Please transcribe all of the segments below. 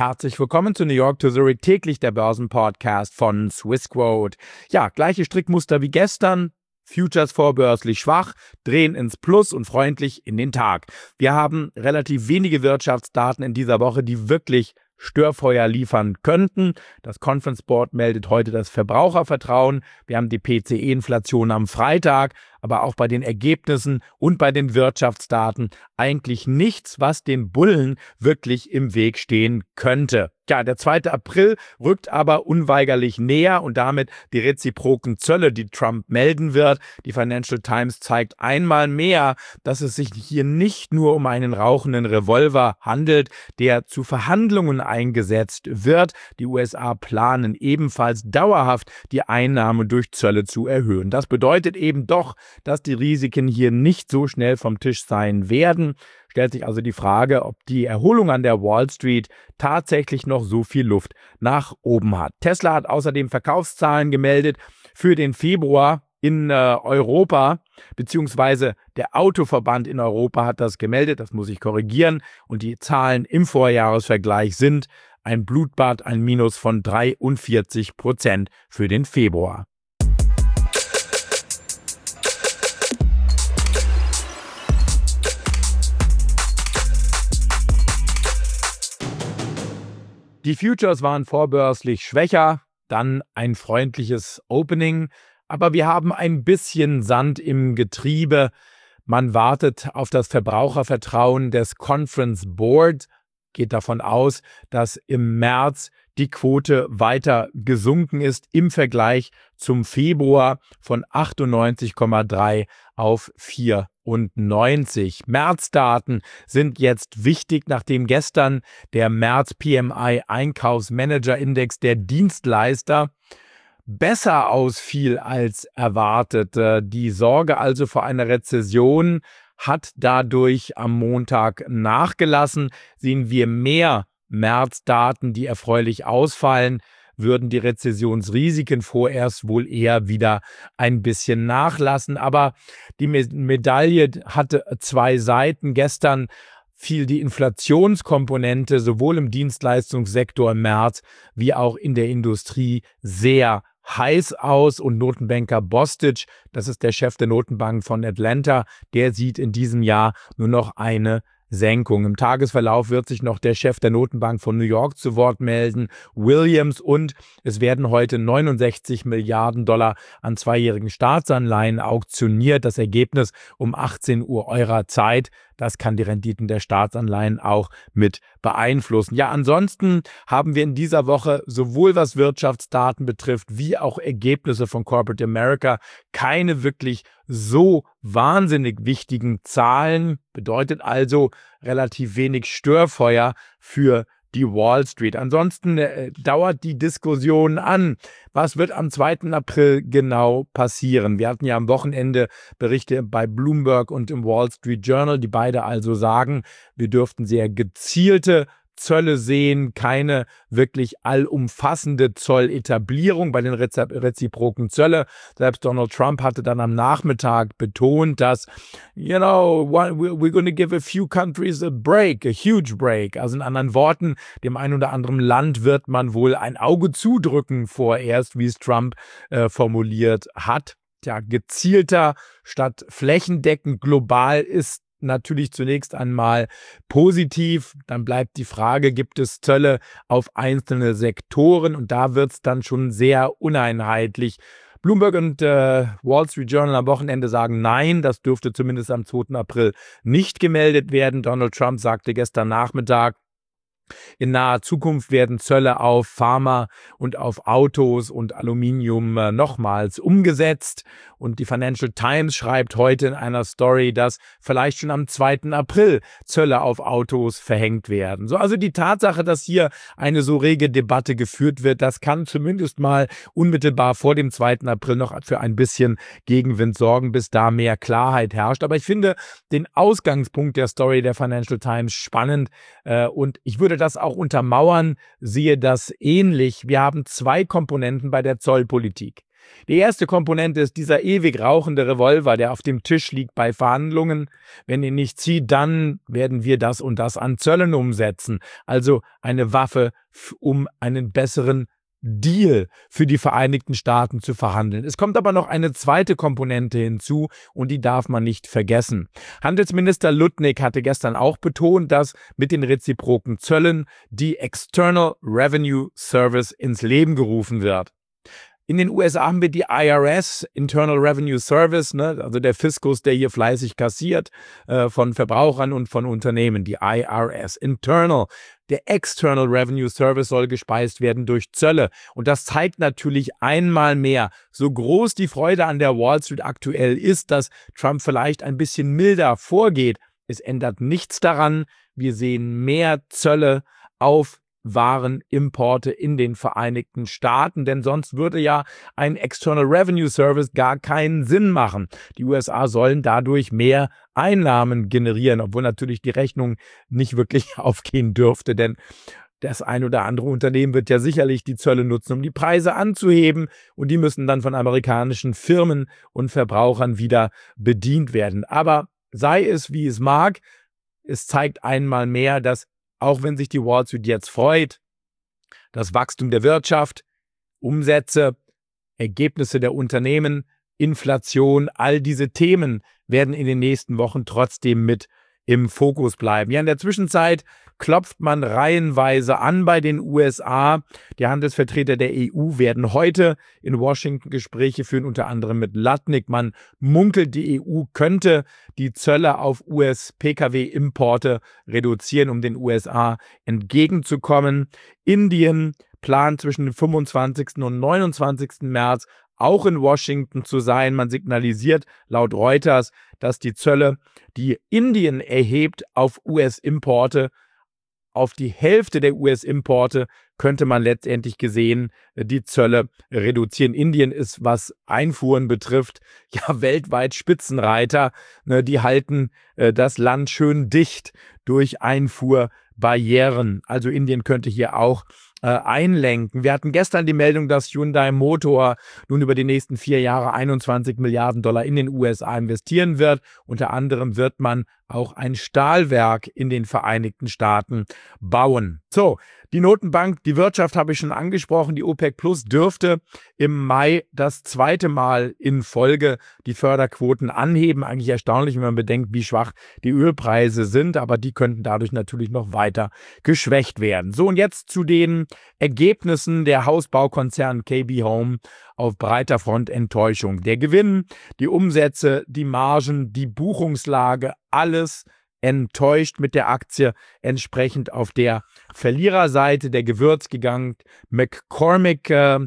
Herzlich willkommen zu New York to Zurich, täglich der Börsenpodcast von Swissquote. Ja, gleiche Strickmuster wie gestern. Futures vorbörslich schwach, drehen ins Plus und freundlich in den Tag. Wir haben relativ wenige Wirtschaftsdaten in dieser Woche, die wirklich Störfeuer liefern könnten. Das Conference Board meldet heute das Verbrauchervertrauen. Wir haben die PCE-Inflation am Freitag, aber auch bei den Ergebnissen und bei den Wirtschaftsdaten eigentlich nichts, was den Bullen wirklich im Weg stehen könnte. Ja, der 2. April rückt aber unweigerlich näher und damit die reziproken Zölle, die Trump melden wird. Die Financial Times zeigt einmal mehr, dass es sich hier nicht nur um einen rauchenden Revolver handelt, der zu Verhandlungen eingesetzt wird. Die USA planen ebenfalls dauerhaft die Einnahmen durch Zölle zu erhöhen. Das bedeutet eben doch, dass die Risiken hier nicht so schnell vom Tisch sein werden. Stellt sich also die Frage, ob die Erholung an der Wall Street tatsächlich noch so viel Luft nach oben hat. Tesla hat außerdem Verkaufszahlen gemeldet für den Februar in Europa, beziehungsweise der Autoverband in Europa hat das gemeldet, das muss ich korrigieren, und die Zahlen im Vorjahresvergleich sind ein Blutbad, ein Minus von 43% für den Februar. Die Futures waren vorbörslich schwächer, dann ein freundliches Opening, aber wir haben ein bisschen Sand im Getriebe. Man wartet auf das Verbrauchervertrauen des Conference Board, geht davon aus, dass im März die Quote weiter gesunken ist im Vergleich zum Februar von 98,3 auf 94. Märzdaten sind jetzt wichtig, nachdem gestern der März PMI Einkaufsmanager-Index der Dienstleister besser ausfiel als erwartet. Die Sorge also vor einer Rezession hat dadurch am Montag nachgelassen. Sehen wir mehr Märzdaten, die erfreulich ausfallen, würden die Rezessionsrisiken vorerst wohl eher wieder ein bisschen nachlassen. Aber die Medaille hatte zwei Seiten. Gestern fiel die Inflationskomponente sowohl im Dienstleistungssektor im März wie auch in der Industrie sehr heiß aus, und Notenbanker Bostic, das ist der Chef der Notenbank von Atlanta, der sieht in diesem Jahr nur noch eine Senkung. Im Tagesverlauf wird sich noch der Chef der Notenbank von New York zu Wort melden, Williams, und es werden heute 69 Milliarden Dollar an zweijährigen Staatsanleihen auktioniert. Das Ergebnis um 18 Uhr eurer Zeit. Das kann die Renditen der Staatsanleihen auch mit beeinflussen. Ja, ansonsten haben wir in dieser Woche sowohl was Wirtschaftsdaten betrifft, wie auch Ergebnisse von Corporate America keine wirklich so wahnsinnig wichtigen Zahlen. Bedeutet also relativ wenig Störfeuer für die Wall Street. Ansonsten dauert die Diskussion an. Was wird am 2. April genau passieren? Wir hatten ja am Wochenende Berichte bei Bloomberg und im Wall Street Journal, die beide also sagen, wir dürften sehr gezielte Zölle sehen, keine wirklich allumfassende Zolletablierung bei den reziproken Zölle. Selbst Donald Trump hatte dann am Nachmittag betont, dass, we're going to give a few countries a break, a huge break. Also in anderen Worten, dem einen oder anderen Land wird man wohl ein Auge zudrücken vorerst, wie es Trump formuliert hat. Ja, gezielter statt flächendeckend global ist natürlich zunächst einmal positiv. Dann bleibt die Frage, gibt es Zölle auf einzelne Sektoren? Und da wird es dann schon sehr uneinheitlich. Bloomberg und Wall Street Journal am Wochenende sagen, nein, das dürfte zumindest am 2. April nicht gemeldet werden. Donald Trump sagte gestern Nachmittag, in naher Zukunft werden Zölle auf Pharma und auf Autos und Aluminium nochmals umgesetzt. Und die Financial Times schreibt heute in einer Story, dass vielleicht schon am 2. April Zölle auf Autos verhängt werden. So, also die Tatsache, dass hier eine so rege Debatte geführt wird, das kann zumindest mal unmittelbar vor dem 2. April noch für ein bisschen Gegenwind sorgen, bis da mehr Klarheit herrscht. Aber ich finde den Ausgangspunkt der Story der Financial Times spannend und ich würde das auch untermauern, sehe das ähnlich. Wir haben zwei Komponenten bei der Zollpolitik. Die erste Komponente ist dieser ewig rauchende Revolver, der auf dem Tisch liegt bei Verhandlungen. Wenn ihr nicht zieht, dann werden wir das und das an Zöllen umsetzen. Also eine Waffe, um einen besseren Deal für die Vereinigten Staaten zu verhandeln. Es kommt aber noch eine zweite Komponente hinzu und die darf man nicht vergessen. Handelsminister Lutnick hatte gestern auch betont, dass mit den reziproken Zöllen die External Revenue Service ins Leben gerufen wird. In den USA haben wir die IRS, Internal Revenue Service, also der Fiskus, der hier fleißig kassiert von Verbrauchern und von Unternehmen, die IRS, Internal. Der External Revenue Service soll gespeist werden durch Zölle. Und das zeigt natürlich einmal mehr, so groß die Freude an der Wall Street aktuell ist, dass Trump vielleicht ein bisschen milder vorgeht. Es ändert nichts daran. Wir sehen mehr Zölle auf Warenimporte in den Vereinigten Staaten, denn sonst würde ja ein External Revenue Service gar keinen Sinn machen. Die USA sollen dadurch mehr Einnahmen generieren, obwohl natürlich die Rechnung nicht wirklich aufgehen dürfte, denn das ein oder andere Unternehmen wird ja sicherlich die Zölle nutzen, um die Preise anzuheben und die müssen dann von amerikanischen Firmen und Verbrauchern wieder bedient werden. Aber sei es wie es mag, es zeigt einmal mehr, dass auch wenn sich die Wall Street jetzt freut, das Wachstum der Wirtschaft, Umsätze, Ergebnisse der Unternehmen, Inflation, all diese Themen werden in den nächsten Wochen trotzdem mit im Fokus bleiben. Ja, in der Zwischenzeit klopft man reihenweise an bei den USA. Die Handelsvertreter der EU werden heute in Washington Gespräche führen, unter anderem mit Lutnick. Man munkelt, die EU könnte die Zölle auf US-Pkw-Importe reduzieren, um den USA entgegenzukommen. Indien plant zwischen dem 25. und 29. März auch in Washington zu sein. Man signalisiert laut Reuters, dass die Zölle, die Indien erhebt auf US-Importe, auf die Hälfte der US-Importe könnte man letztendlich gesehen die Zölle reduzieren. Indien ist, was Einfuhren betrifft, ja weltweit Spitzenreiter. Die halten das Land schön dicht durch Einfuhrbarrieren. Also Indien könnte hier auch einlenken. Wir hatten gestern die Meldung, dass Hyundai Motor nun über die nächsten 4 Jahre 21 Milliarden Dollar in den USA investieren wird. Unter anderem wird man auch ein Stahlwerk in den Vereinigten Staaten bauen. So, die Notenbank, die Wirtschaft habe ich schon angesprochen. Die OPEC Plus dürfte im Mai das zweite Mal in Folge die Förderquoten anheben. Eigentlich erstaunlich, wenn man bedenkt, wie schwach die Ölpreise sind, aber die könnten dadurch natürlich noch weiter geschwächt werden. So, und jetzt zu den Ergebnissen der Hausbaukonzern KB Home auf breiter Front Enttäuschung. Der Gewinn, die Umsätze, die Margen, die Buchungslage, alles enttäuscht mit der Aktie, entsprechend auf der Verliererseite der Gewürzgigant McCormick,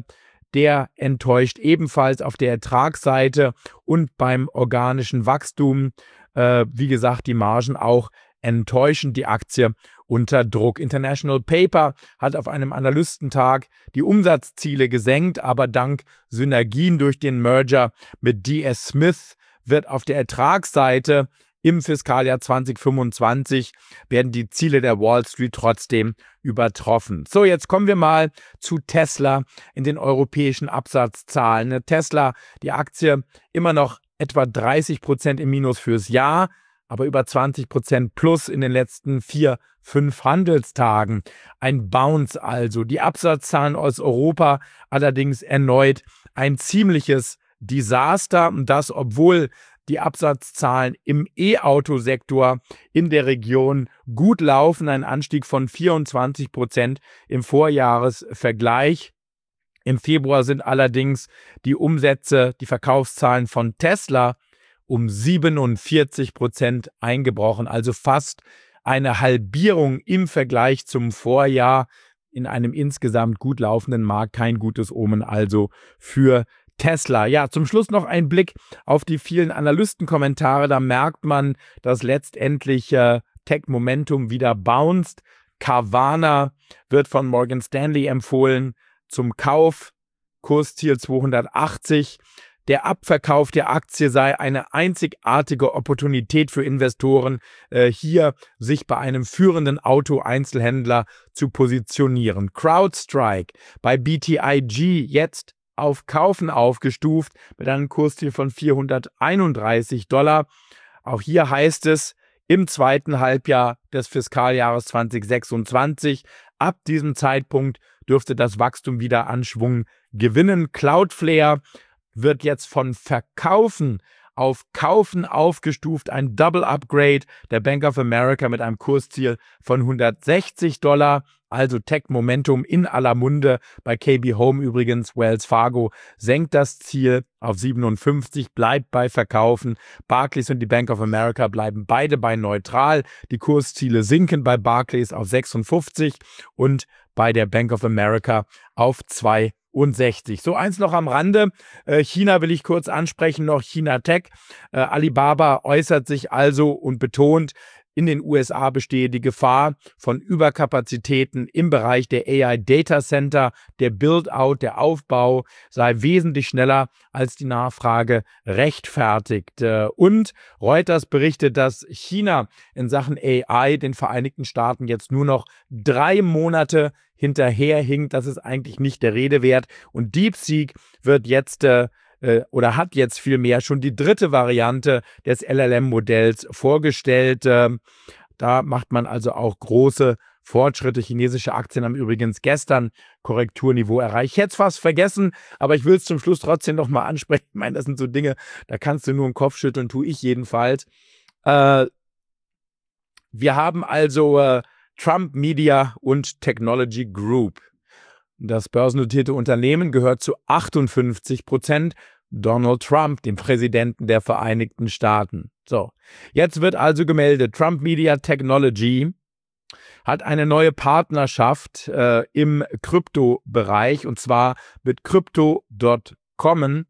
der enttäuscht ebenfalls auf der Ertragsseite und beim organischen Wachstum, wie gesagt, die Margen auch enttäuschend, die Aktie unter Druck. International Paper hat auf einem Analystentag die Umsatzziele gesenkt, aber dank Synergien durch den Merger mit DS Smith wird auf der Ertragsseite im Fiskaljahr 2025 werden die Ziele der Wall Street trotzdem übertroffen. So, jetzt kommen wir mal zu Tesla in den europäischen Absatzzahlen. Tesla, die Aktie immer noch etwa 30% im Minus fürs Jahr, aber über 20% plus in den letzten 4-5 Handelstagen. Ein Bounce also. Die Absatzzahlen aus Europa allerdings erneut ein ziemliches Desaster. Und das, obwohl die Absatzzahlen im E-Auto-Sektor in der Region gut laufen. Ein Anstieg von 24% im Vorjahresvergleich. Im Februar sind allerdings die Umsätze, die Verkaufszahlen von Tesla um 47% eingebrochen, also fast eine Halbierung im Vergleich zum Vorjahr in einem insgesamt gut laufenden Markt. Kein gutes Omen also für Tesla. Ja, zum Schluss noch ein Blick auf die vielen Analystenkommentare. Da merkt man, dass letztendlich Tech Momentum wieder bounced. Carvana wird von Morgan Stanley empfohlen zum Kauf. Kursziel 280. Der Abverkauf der Aktie sei eine einzigartige Opportunität für Investoren, hier sich bei einem führenden Auto-Einzelhändler zu positionieren. CrowdStrike bei BTIG jetzt auf Kaufen aufgestuft mit einem Kursziel von $431. Auch hier heißt es, im zweiten Halbjahr des Fiskaljahres 2026, ab diesem Zeitpunkt dürfte das Wachstum wieder an Schwung gewinnen. Cloudflare wird jetzt von Verkaufen auf Kaufen aufgestuft, ein Double Upgrade der Bank of America mit einem Kursziel von $160. Also Tech-Momentum in aller Munde. Bei KB Home übrigens, Wells Fargo senkt das Ziel auf 57, bleibt bei Verkaufen. Barclays und die Bank of America bleiben beide bei neutral. Die Kursziele sinken bei Barclays auf 56 und bei der Bank of America auf 62. So, eins noch am Rande. China will ich kurz ansprechen, noch China Tech. Alibaba äußert sich also und betont, in den USA bestehe die Gefahr von Überkapazitäten im Bereich der AI Data Center. Der Build-out, der Aufbau sei wesentlich schneller als die Nachfrage rechtfertigt. Und Reuters berichtet, dass China in Sachen AI den Vereinigten Staaten jetzt nur noch 3 Monate hinterherhinkt. Das ist eigentlich nicht der Rede wert. Und DeepSeek wird jetzt oder hat jetzt vielmehr schon die 3. Variante des LLM-Modells vorgestellt. Da macht man also auch große Fortschritte. Chinesische Aktien haben übrigens gestern Korrekturniveau erreicht. Ich hätte es fast vergessen, aber ich will es zum Schluss trotzdem nochmal ansprechen. Ich meine, das sind so Dinge, da kannst du nur den Kopf schütteln, tue ich jedenfalls. Wir haben also Trump Media und Technology Group. Das börsennotierte Unternehmen gehört zu 58% Donald Trump, dem Präsidenten der Vereinigten Staaten. So, jetzt wird also gemeldet, Trump Media Technology hat eine neue Partnerschaft im Kryptobereich und zwar mit Crypto.com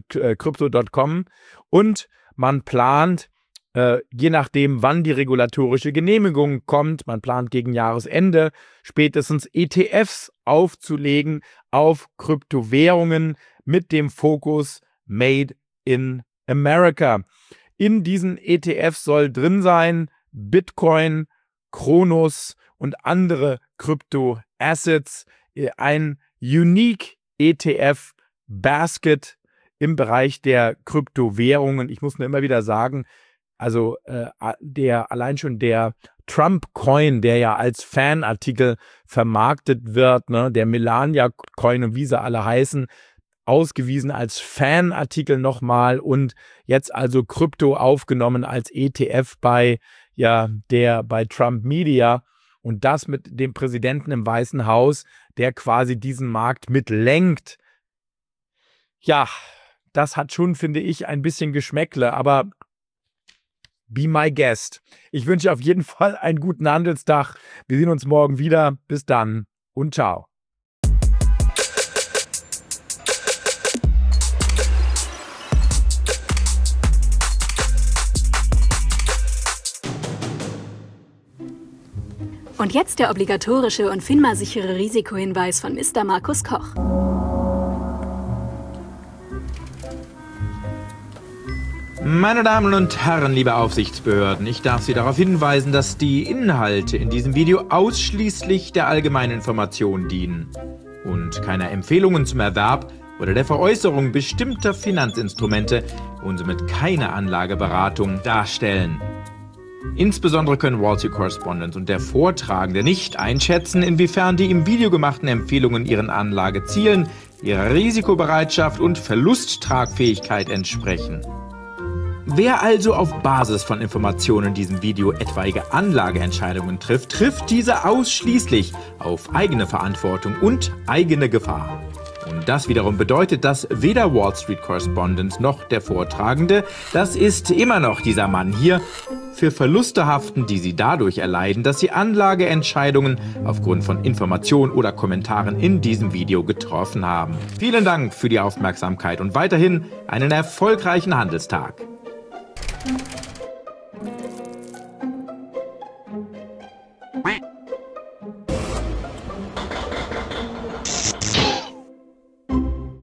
und man plant, je nachdem, wann die regulatorische Genehmigung kommt, man plant gegen Jahresende spätestens ETFs aufzulegen auf Kryptowährungen mit dem Fokus Made in America. In diesen ETFs soll drin sein Bitcoin, Kronos und andere Krypto-Assets, ein Unique ETF Basket im Bereich der Kryptowährungen. Ich muss nur immer wieder sagen, also allein schon der Trump-Coin, der ja als Fanartikel vermarktet wird, ne, der Melania-Coin und wie sie alle heißen, ausgewiesen als Fanartikel nochmal und jetzt also Krypto aufgenommen als ETF bei Trump Media und das mit dem Präsidenten im Weißen Haus, der quasi diesen Markt mitlenkt. Ja, das hat schon, finde ich, ein bisschen Geschmäckle, aber be my guest. Ich wünsche auf jeden Fall einen guten Handelstag. Wir sehen uns morgen wieder. Bis dann und ciao. Und jetzt der obligatorische und FINMA-sichere Risikohinweis von Mr. Markus Koch. Meine Damen und Herren, liebe Aufsichtsbehörden, ich darf Sie darauf hinweisen, dass die Inhalte in diesem Video ausschließlich der allgemeinen Information dienen und keine Empfehlungen zum Erwerb oder der Veräußerung bestimmter Finanzinstrumente und somit keine Anlageberatung darstellen. Insbesondere können Wall Street Correspondent und der Vortragende nicht einschätzen, inwiefern die im Video gemachten Empfehlungen ihren Anlagezielen, ihrer Risikobereitschaft und Verlusttragfähigkeit entsprechen. Wer also auf Basis von Informationen in diesem Video etwaige Anlageentscheidungen trifft, trifft diese ausschließlich auf eigene Verantwortung und eigene Gefahr. Und das wiederum bedeutet, dass weder Wall Street Correspondent noch der Vortragende, das ist immer noch dieser Mann hier, für Verluste haften, die sie dadurch erleiden, dass sie Anlageentscheidungen aufgrund von Informationen oder Kommentaren in diesem Video getroffen haben. Vielen Dank für die Aufmerksamkeit und weiterhin einen erfolgreichen Handelstag.